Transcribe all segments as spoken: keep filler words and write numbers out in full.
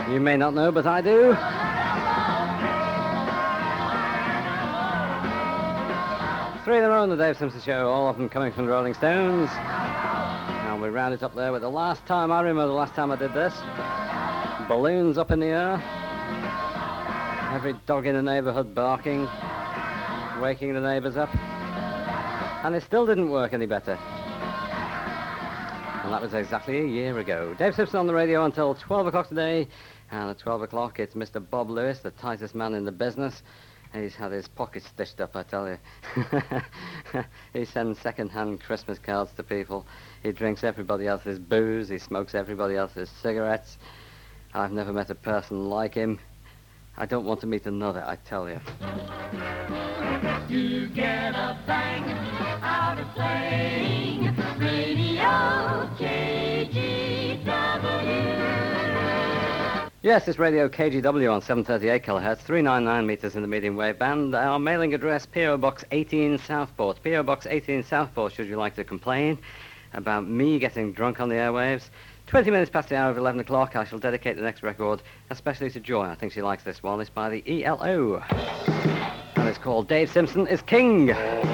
You may not know, but I do. Three in a row on the Dave Simpson Show, all of them coming from the Rolling Stones. And we round it up there with the last time, I remember the last time I did this. Balloons up in the air. Every dog in the neighbourhood barking, waking the neighbours up. And it still didn't work any better. And that was exactly a year ago. Dave Simpson on the radio until twelve o'clock today. And at twelve o'clock, it's Mister Bob Lewis, the tightest man in the business. He's had his pockets stitched up, I tell you. He sends second-hand Christmas cards to people. He drinks everybody else's booze. He smokes everybody else's cigarettes. I've never met a person like him. I don't want to meet another, I tell you. You get a bang out of playing Radio K G W. Yes, it's Radio K G W on seven thirty-eight kilohertz, three ninety-nine meters in the medium wave band. Our mailing address, P O Box eighteen Southport. P O Box eighteen Southport, should you like to complain about me getting drunk on the airwaves. twenty minutes past the hour of eleven o'clock, I shall dedicate the next record, especially to Joy. I think she likes this one. It's by the E L O. And it's called Dave Simpson is King.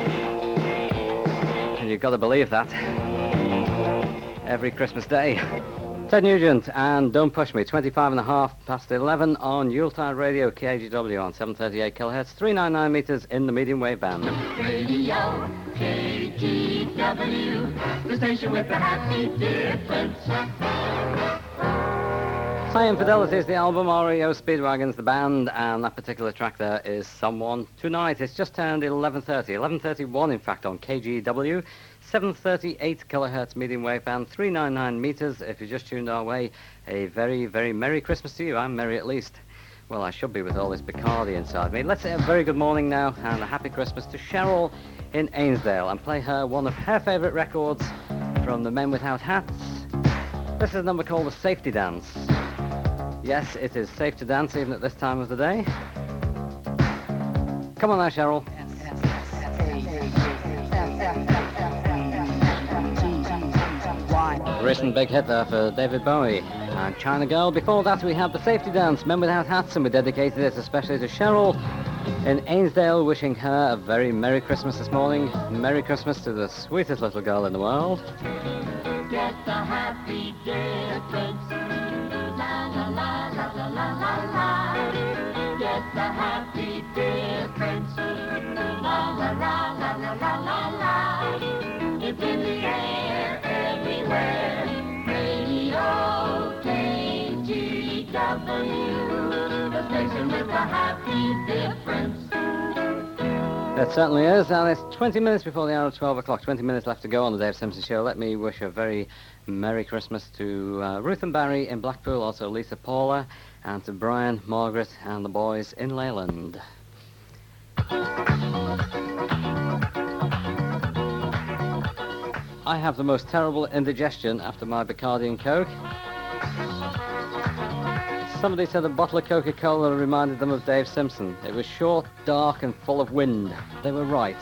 And you've got to believe that. Every Christmas Day. Ted Nugent and Don't Push Me, twenty-five and a half past eleven on Yuletide Radio K G W on seven thirty-eight kilohertz, three ninety-nine meters in the medium wave band. Radio K G W, the station with the happy difference. High Infidelity is the album, R E O Speedwagon's the band, and that particular track there is Someone Tonight. It's just turned eleven thirty, eleven thirty-one in fact on K G W. seven thirty-eight kilohertz medium wave band, three ninety-nine meters. If you just tuned our way, a very, very Merry Christmas to you. I'm merry at least. Well, I should be with all this Bacardi inside me. Let's say a very good morning now and a happy Christmas to Cheryl in Ainsdale and play her one of her favourite records from the Men Without Hats. This is a number called The Safety Dance. Yes, it is safe to dance even at this time of the day. Come on now, Cheryl. Recent big hit there for David Bowie and China Girl. Before that we had The Safety Dance, Men Without Hats, and we dedicated it especially to Cheryl in Ainsdale, wishing her a very Merry Christmas this morning. Merry Christmas to the sweetest little girl in the world. Get the happy difference. La la la la la la la la. Get the happy difference. La la la la la la la la. It's in the air everywhere. Radio K G W, the station with the happy difference. It certainly is, and it's twenty minutes before the hour of twelve o'clock, twenty minutes left to go on the Dave Simpson Show. Let me wish a very Merry Christmas to uh, Ruth and Barry in Blackpool, also Lisa Paula, and to Brian, Margaret, and the boys in Leyland. I have the most terrible indigestion after my Bacardi and Coke. Somebody said a bottle of Coca-Cola reminded them of Dave Simpson. It was short, dark, and full of wind. They were right.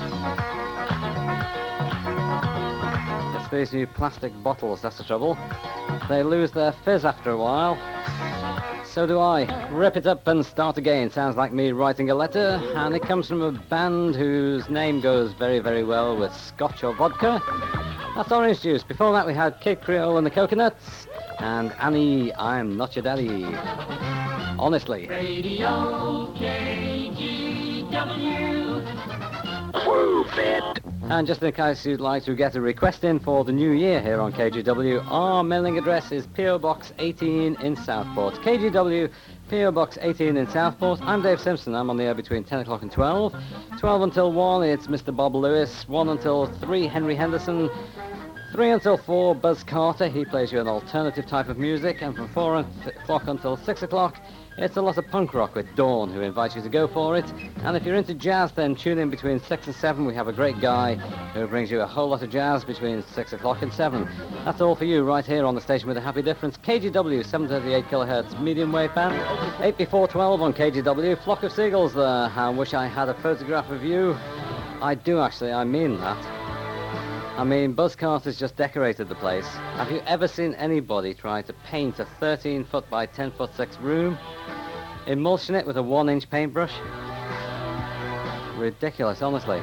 It's these new plastic bottles, that's the trouble. They lose their fizz after a while. So do I. Rip it up and start again. Sounds like me writing a letter, and it comes from a band whose name goes very, very well with scotch or vodka. That's Orange Juice. Before that we had Kid Creole and the Coconuts, and Annie, I'm Not Your Daddy. Honestly. Radio K G W. Prove it. And just in case you'd like to get a request in for the new year here on K G W, our mailing address is P O Box eighteen in Southport. K G W, P O Box eighteen in Southport. I'm Dave Simpson. I'm on the air between ten o'clock and twelve. twelve until one, it's Mister Bob Lewis. one until three, Henry Henderson. three until four, Buzz Carter. He plays you an alternative type of music. And from four o'clock until six o'clock, it's a lot of punk rock with Dawn, who invites you to go for it. And if you're into jazz, then tune in between six and seven. We have a great guy who brings you a whole lot of jazz between six o'clock and seven. That's all for you right here on the station with a happy difference. K G W, seven thirty-eight kilohertz, medium wave band. eight before twelve on K G W. Flock of seagulls there. I wish I had a photograph of you. I do, actually. I mean that. I mean, Buzz Carter's just decorated the place. Have you ever seen anybody try to paint a thirteen foot by ten foot six room? Emulsion it with a one inch paintbrush? Ridiculous, honestly.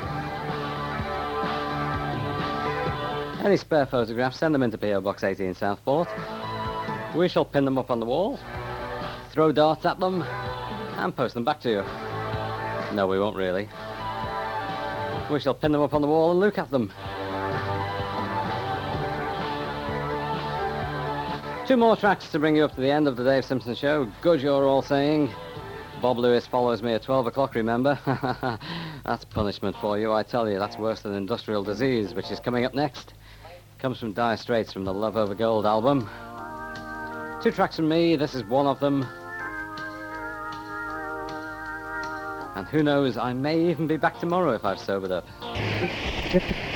Any spare photographs, send them into P O Box eighteen Southport. We shall pin them up on the wall, throw darts at them, and post them back to you. No, we won't really. We shall pin them up on the wall and look at them. Two more tracks to bring you up to the end of the Dave Simpson Show. Good, you're all saying. Bob Lewis follows me at twelve o'clock, remember? That's punishment for you, I tell you. That's worse than industrial disease, which is coming up next. Comes from Dire Straits from the Love Over Gold album. Two tracks from me, this is one of them. And who knows, I may even be back tomorrow if I've sobered up.